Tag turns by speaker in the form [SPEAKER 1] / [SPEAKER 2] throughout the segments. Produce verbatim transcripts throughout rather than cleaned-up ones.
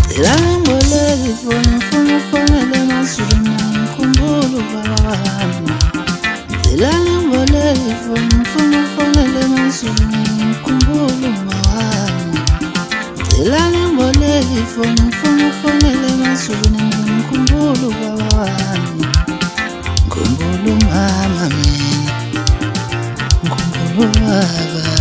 [SPEAKER 1] Zilani mbole foni foni foni le masuna kumbulu bawani. Zilani mbole foni foni foni le masuna kumbulu mawani. Zilani mbole foni foni foni le masuna kumbulu bawani. Kumbulu mama mina, kumbulu baba,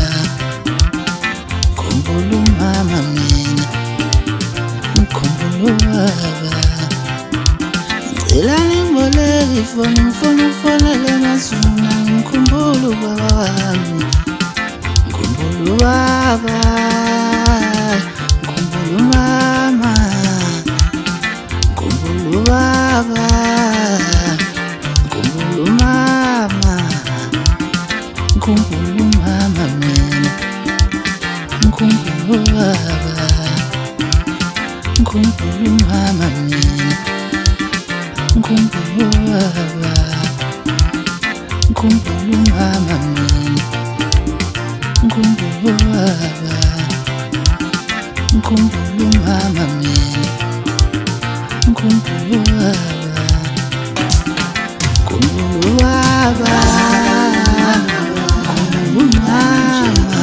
[SPEAKER 1] kumbulu mama mina, kumbulu baba. Zilani mbole foni foni foni le masuna kumbulu bawani. Kumbulu baba, kumbulu mama, kumbulu baba, kumbulu mama, kumbulu mama mina, kumbulu baba, kumbulu mama mina, kumbulu baba, kumbulu mama mina, kumbulu baba, kumbulu mama mina, kumbulu baba, kumbulu baba, kumbulu mama.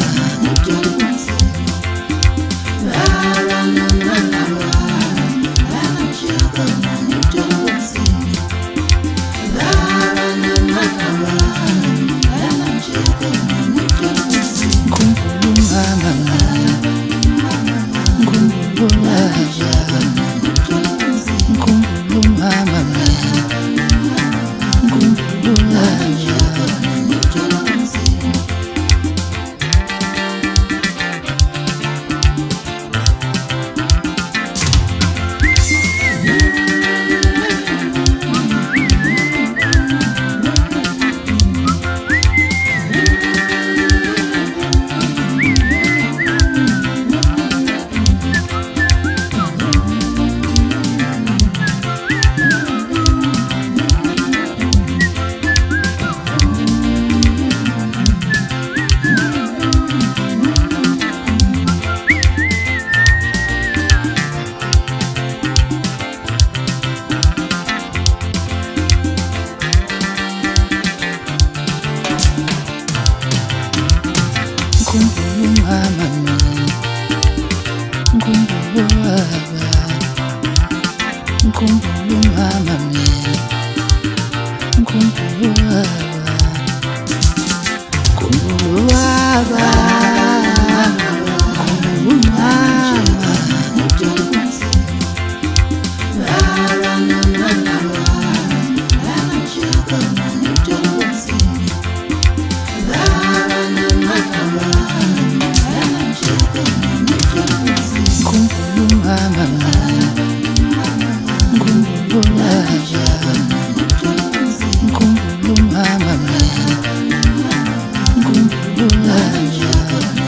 [SPEAKER 1] Kumbulu mama mina, kumbulu baba, kumbulu mama mina, kumbulu baba, kumbulu baba, kumbulu mama. Kumbulu mama mina, kumbulu baba, kumbulu mama mina, kumbulu baba.